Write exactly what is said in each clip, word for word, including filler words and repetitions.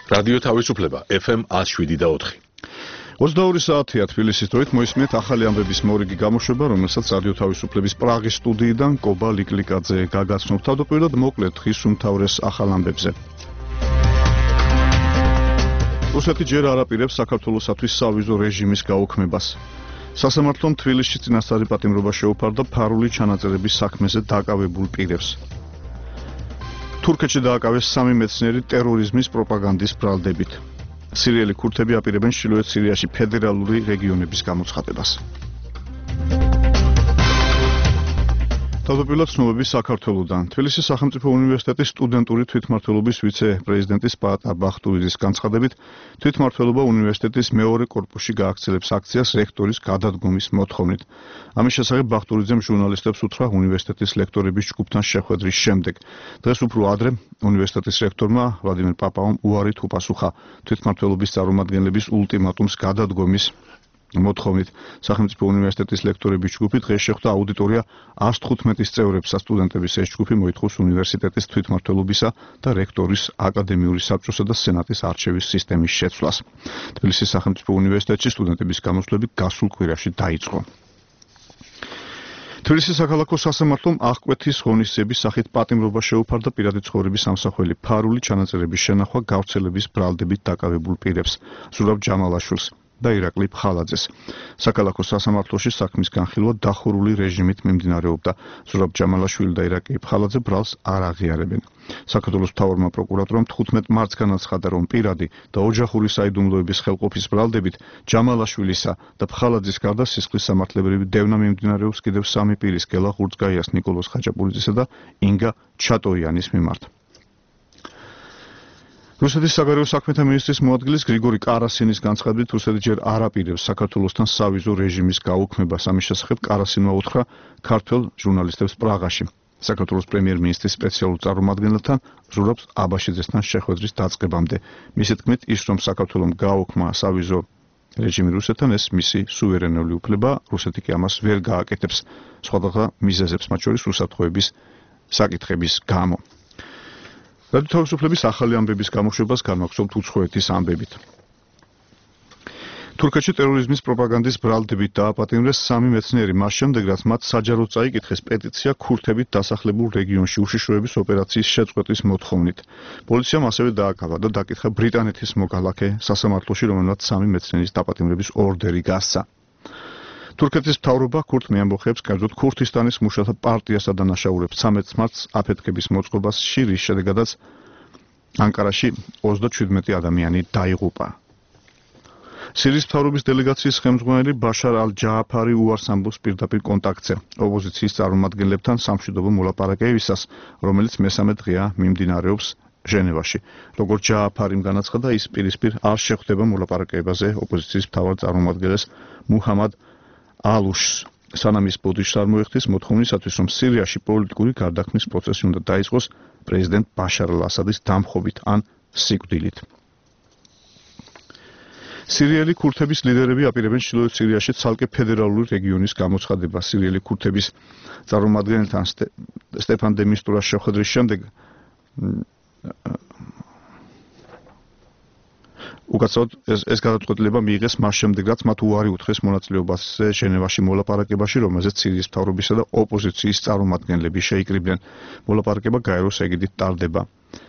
რადიო თავისუფლება ეფ ემ one oh seven და four. ოცდაორი საათია თბილისის დროით მოისმენთ ახალი ამბების მორიგი გამოშვება, რომელსაც რადიო თავისუფლების პრაღის სტუდიიდან კობა ლიკლიკაძე გაგაცნობთ. თავდაპირველად მოკლედ დღის უმთავრეს ახალ ამბებზე. რუსეთი ჯერ არ აპირებს საქართველოსათვის სავიზო რეჟიმის გაუქმებას. სასამართლომ თბილისში წინასწარი პატიმრობა შეუფარდა ფარული ჩანაწერების საქმეზე დაკავებულ პირებს. თურქეთში დააკავეს სამი მეცნიერი ტერორიზმის პროპაგანდის ბრალდებით. სირიელი ქურთები აპირებენ ჩრდილოეთ სირიაში ფედერალური რეგიონების გამოცხადებას. თავდაპირველად ცნობები საქართველოდან. თბილისის სახელმწიფო უნივერსიტეტის სტუდენტური თვითმმართველობის ვიცე-პრეზიდენტის პაატა ბახტურიძის განცხადებით, თვითმმართველობა უნივერსიტეტის მეორე კორპუსში გააგრძელებს აქციას რექტორის გადადგომის მოთხოვნით. ამის შესახებ ბახტურიძემ ჟურნალისტებს უთხრა უნივერსიტეტის ლექტორების ჯგუფთან შეხვედრის შემდეგ. დღეს უფრო ადრე უნივერსიტეტის რექტორმა ვლადიმერ პაპაომ უარით უპასუხა თვითმმართველობის წარმომადგენლების ულტიმატუმს გადადგომის მოთხოვნით. სახელმწიფო უნივერსიტეტის ლექტორების ჯგუფი დღეს შეხვდა აუდიტორია one hundred fifteen წევრებს. სტუდენტების ეს ჯგუფი მოითხოვს უნივერსიტეტის თვითმმართველობისა და რექტორის აკადემიური საბჭოსა და სენატის არჩევის სისტემის შეცვლას. თბილისის სახელმწიფო უნივერსიტეტში სტუდენტების გამოსვლები გასულ კვირაში დაიწყო. თბილისის საქალაქო სასამართლომ აღკვეთის ღონისძიების სახით პატიმრობა შეუფარდა პირადი ცხოვრების ამსახველი ფარული ჩანაწერების შენახვა გავრცელების ბრალდებით დაკავებულ პირებს. ზურაბ ჯამალაშვილს და ირაკლი ფხალაძეს. საქალაქო სასამართლოში საქმის განხილვა დახურული რეჟიმით მიმდინარეობდა. ზურაბ ჯამალაშვილი და ირაკლი ფხალაძე ბრალს არ აღიარებენ. საქართველოს მთავარმა პროკურატორამ თხუთმეტ მარტს განაცხადა, რომ პირადი და ოჯახური საიდუმლოების ხელყოფის ბრალდებით ჯამალაშვილისა და ფხალაძის გარდა სისხლის სამართლებრივი დევნა მიმდინარეობს კიდევ სამი პირის, გელა ღურძგაიას, ნიკოლოზ ხაჭაპურიძისა და ინგა ჩატოიანის მიმართ. რუსეთის საგარეო საქმეთა მინისტრის მოადგილის გრიგორი კარასინის განცხადებით, რუსეთი ჯერ არ აპირებს საქართველოსთან სავიზო რეჟიმის გაუქმებას. ამის შესახებ კარასინმა უთხრა ქართველ ჟურნალისტებს პრაღაში. საქართველოს პრემიერ-მინისტრის სპეციალურ წარმომადგენელთან ზურაბ აბაშიძესთან შეხვედრის დაწყებამდე. მისი თქმით, ის რომ საქართველომ გააუქმა სავიზო რეჟიმი რუსეთთან, ეს მისი სუვერენული უფლება, რუსეთი კი ამას ვერ გააკეთებს. სხვადასხვა მიზეზებს, მათ შორის უსაფრთხოების საკითხების გამო. რადიო თავისუფლების ახალი ამბების გამოშვებას განვახსოვთ უცხოეთის ამბებით. თურქეთში ტერორიზმის პროპაგანდის ბრალდებით დააპატიმრეს სამი მეცნიერი, მას შემდეგ, რაც მათ საჯაროდ წაიკითხეს პეტიცია ქურთებით დასახლებულ რეგიონში უშიშროების ოპერაციის შეწყვეტის მოთხოვნით. პოლიციამ ასევე დააკავა და დაკითხა ბრიტანეთის მოქალაქე სასამართლოში, რომელმაც სამი მეცნიერის დაპატიმრების ორდერი გასცა. თურქეთის მთავრობა ქურთ მეამბოხეებს, კერძოდ ქურთისტანის მუშათა პარტიასა და დანაშაულებს ცამეტ მარტს აფეთქების მოწყობაში, რის შედეგადაც ანკარაში ოცდაჩვიდმეტი ადამიანი დაიღუპა. სირიის მთავრობის დელეგაციის ხელმძღვანელი ბაშარ ალ-ჯააფარი უარს ამბობს პირდაპირ კონტაქტზე ოპოზიციის წარმომადგენლებთან სამშვიდობო მოლაპარაკებისას, რომელიც მესამე დღეა მიმდინარეობს ჟენევაში. როგორც ჯააფარიმ განაცხადა, ის პირისპირ არ შეხვდება მოლაპარაკებაზე ოპოზიციის მთავარ წარმომადგენელს მუჰამად ალუშს, სანამ ის ბოდიშს არ მოეხდის მოთხოვნისათვის, რომ სირიაში პოლიტიკური გარდაქმნის პროცესი უნდა დაიწყოს პრეზიდენტ ბაშარ ალ-ასადის დამხობით ან სიკვდილით. სირიელი ქურთების ლიდერები აპირებენ ჩრდილოეთ სირიაში ცალკე ფედერალური რეგიონის გამოცხადებას. სირიელი ქურთების წარმომადგენელთან სტეფან დე მისტურას შეხვედრის შემდეგ უკაცრავად ეს, ეს გადაწყვეტილება მიიღეს მას შემდეგ, რაც მათ უარი უთხრეს მონაწილეობაზე ჟენევაში მოლაპარაკებაში, რომელზეც სირიის მთავრობისა და ოპოზიციის წარმომადგენლები შეიკრიბნენ. მოლაპარაკება გაეროს ეგიდით ტარდება.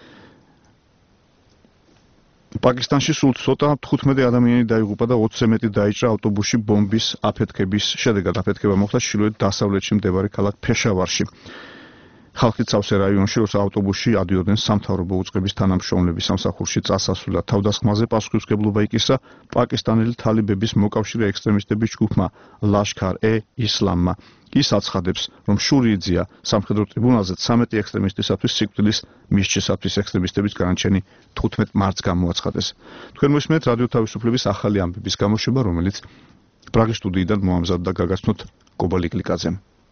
პაკისტანში სულ ცოტა თხუთმეტი ადამიანი დაიღუპა და ოცზე მეტი დაიჭრა ავტობუსში ბომბის აფეთქების შედეგად. აფეთქება მოხდა ჩრდილოეთ დასავლეთში მდებარე ქალაქ ფეშავარში. ხალხი ცავსე რაიონში, როცა ავტობუსში ადიოდნენ სამთავრობო უწყების თანამშრომლები, სამსახურში წასასვლელად თავდასხმაზე პასუხისმგებლობა იკისრა პაკისტანელი თალიბების მოკავშირე ექსტრემისტების ჯგუფმა ლაშქარ-ე-ისლამმა. ის აცხადებს, რომ შურიძია სამხედრო ტრიბუნალზე ცამეტი ექსტრემისტისათვის სიკვდილის მისჯისათვის ექსტრემისტების განაჩენი თხუთმეტ მარტს გამოაცხადეს. თქვენ მოისმენთ რადიო თავისუფლების ახალი ამბების გამოშვება, რომელიც პრაღის სტუდიიდან მოამზადდა გაგაცნოთ კობა ლიკლიკაძემ.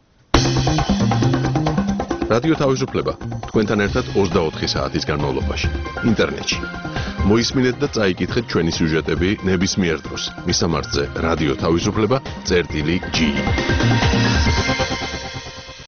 რადიო თავისუფლება თქვენთან ერთად ოცდაოთხი საათის განმავლობაში ინტერნეტში. მოისმინეთ და წაიკითხეთ ჩვენი სიუჟეტები ნებისმიერ დროს. მისამართზე რადიო თავისუფლება წერტილი ჯი.